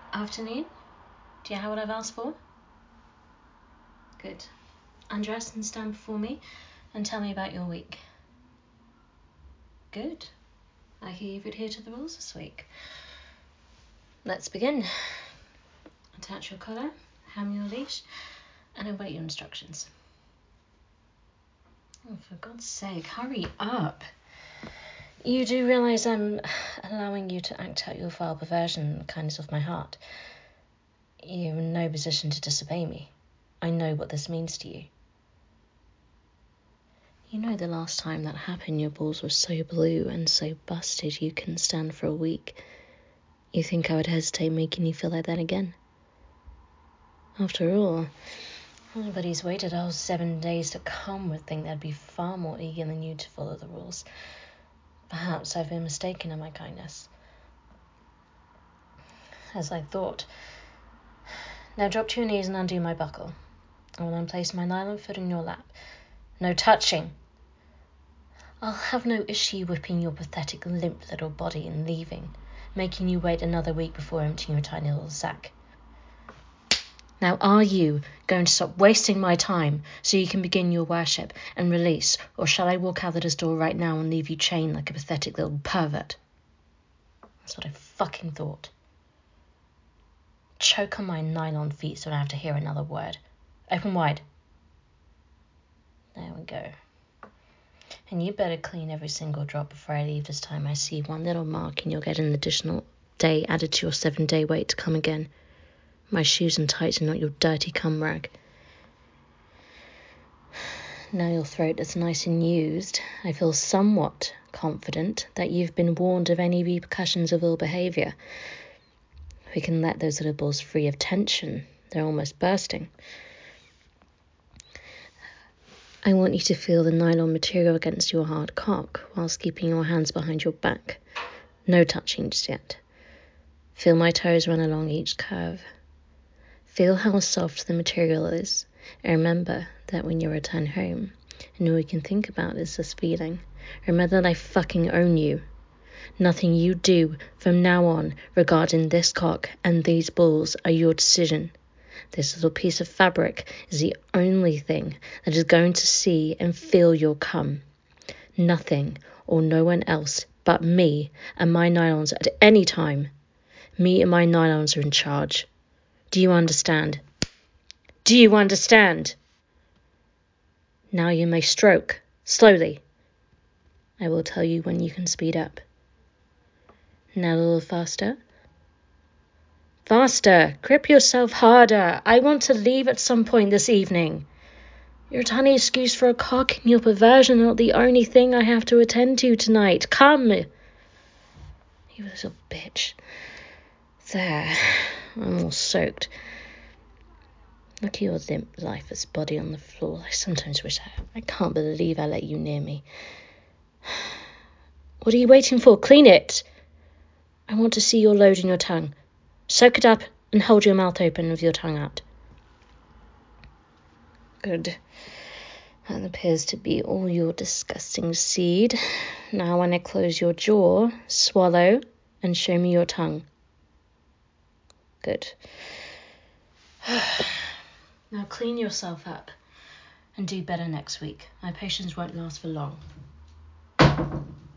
Afternoon? Do you have what I've asked for? Good. Undress and stand before me and tell me about your week. Good. I hear you've adhered to the rules this week. Let's begin. Attach your collar, ham your leash, and await your instructions. Oh, for God's sake, hurry up. You do realise I'm allowing you to act out your vile perversion in the kindness of my heart. You're in no position to disobey me. I know what this means to you. You know the last time that happened, your balls were so blue and so busted you couldn't stand for a week. You think I would hesitate making you feel like that again? After all, anybody who's waited a whole 7 days to come would think they'd be far more eager than you to follow the rules. Perhaps I've been mistaken in my kindness. As I thought. Now drop to your knees and undo my buckle. I will then place my nylon foot in your lap. No touching. I'll have no issue whipping your pathetic, limp little body and leaving, making you wait another week before emptying your tiny little sack. Now are you going to stop wasting my time so you can begin your worship and release, or shall I walk out of this door right now and leave you chained like a pathetic little pervert? That's what I fucking thought. Choke on my nylon feet so I don't have to hear another word. Open wide. There we go. And you better clean every single drop before I leave this time. I see one little mark and you'll get an additional day added to your 7-day wait to come again. My shoes and tights are not your dirty cum rag. Now your throat is nice and used, I feel somewhat confident that you've been warned of any repercussions of ill behaviour. We can let those little balls free of tension. They're almost bursting. I want you to feel the nylon material against your hard cock whilst keeping your hands behind your back. No touching just yet. Feel my toes run along each curve. Feel how soft the material is, and remember that when you return home, and all you can think about is this feeling, remember that I fucking own you. Nothing you do from now on regarding this cock and these balls are your decision. This little piece of fabric is the only thing that is going to see and feel your cum. Nothing or no one else but me and my nylons at any time. Me and my nylons are in charge. Do you understand? Do you understand? Now you may stroke, slowly. I will tell you when you can speed up. Now a little faster. Faster! Grip yourself harder. I want to leave at some point this evening. Your tiny excuse for a cock and your perversion are not the only thing I have to attend to tonight. Come! You little bitch. There. I'm all soaked. Look at your limp, lifeless body on the floor. I sometimes wish I can't believe I let you near me. What are you waiting for? Clean it! I want to see your load in your tongue. Soak it up and hold your mouth open with your tongue out. Good. That appears to be all your disgusting seed. Now when I close your jaw, swallow and show me your tongue. Good. Now clean yourself up and do better next week. My patience won't last for long.